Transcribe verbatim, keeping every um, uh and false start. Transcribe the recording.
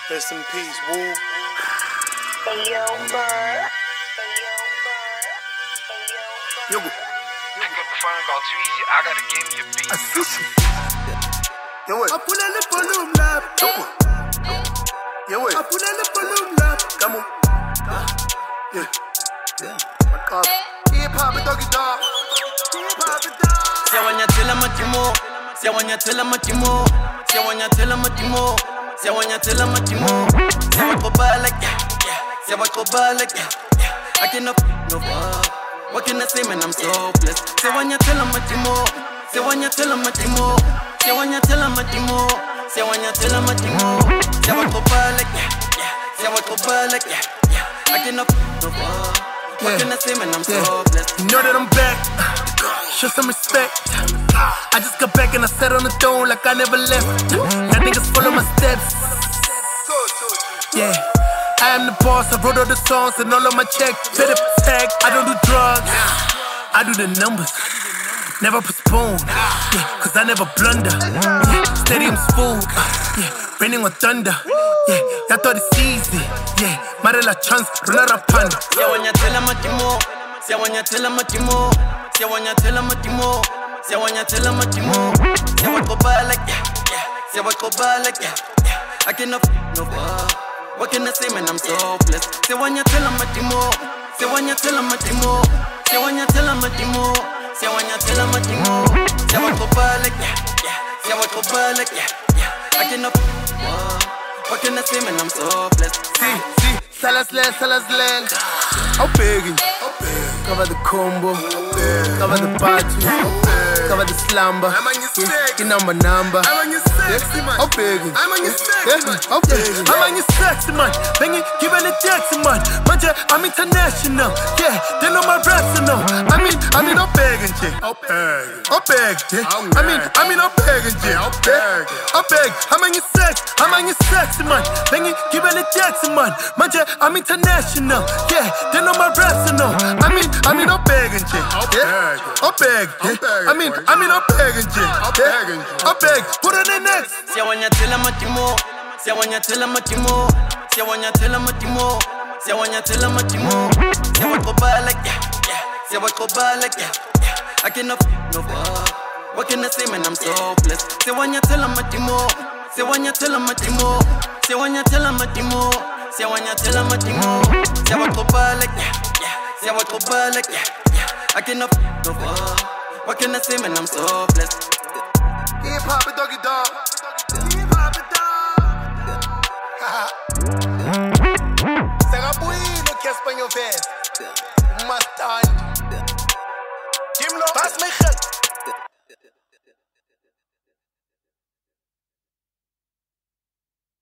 Rest in peace, woo. Hey yo, bird. Yo, Pick up the phone, call Tweezy. I gotta give me a beat. I sushi. Yo, wait. I put in the volume lab. Come on. Yo, wait. I put in the volume lab. Come on. Yeah. Yeah. Hip hop, doggy dog. Hip hop it down. Siawanyatela matimo, siawanyatela matimo, siawanyatela matimo, siawanyatela matimo, siawakobala, siawakobala, I cannot no fuck. What can I say, man? I'm so blessed. Siawanyatela matimo, siawanyatela matimo, siawanyatela matimo, siawanyatela matimo, siawakobala, siawakobala, I cannot no fuck. What can I say, man? I'm so blessed. You know that I'm back. Show some respect. I just got back and I sat on the throne like I never left. Y'all niggas follow my steps. Yeah, I am the boss. I wrote all the songs and all of my checks. Better protect. I don't do drugs. I do the numbers. Never postpone. Yeah, cause I never blunder. Yeah, stadium's full. Yeah, raining on thunder. Yeah, y'all thought it's easy. Yeah, Marilla chance, Runara Panda. Siawanyatela matimo, siawanyatela matimo, siawanyatela matimo, siawanyatela matimo, siawakobala, siawakobala, I cannot no fuck. What can I say, man? I'm so blessed. Siawanyatela matimo, siawanyatela matimo, siawanyatela matimo, siawanyatela matimo, siawakobala, siawakobala, I cannot fuck. What can I say, man? I'm so blessed. See, see, Salasland, Salasland. I'm begging. Cover the combo, cover the party, cover the slumber. You know my number. I'm on your sexy man. I'm begging. I'm on your sexy man. I'm begging. I'm on your sexy man. Banging, giving it Jackson man. Manja, I'm international. Yeah, they know my raps now. I mean, I mean, I'm begging, Jay. I'm begging. I'm begging. I mean, I mean, I'm begging, Jay. I'm begging. I'm begging. I'm on your sex. I'm on your sexy man. Banging, giving it Jackson man. Manja, I'm international. Yeah, they know my raps now. I mean, I mean, I'm begging, Jay. Yeah, I'm begging. I mean, I mean, I'm begging, Jay. Yeah, I'm begging. Put on the next. Siawanyatela matimo, siawanyatela matimo, siawanyatela matimo, siawanyatela matimo, siawakobala, siawakobala, I cannot no fuck. What can I say, man? I'm so blessed. Siawanyatela matimo, siawanyatela matimo, siawanyatela matimo, siawanyatela matimo, siawakobala, siawakobala, I cannot no fuck. What can I say, man? I'm so blessed. Hip hop, doggy dog. Hip hop it down. Serabuino, que espanhol veste. Mastante. Jim Lo, pass me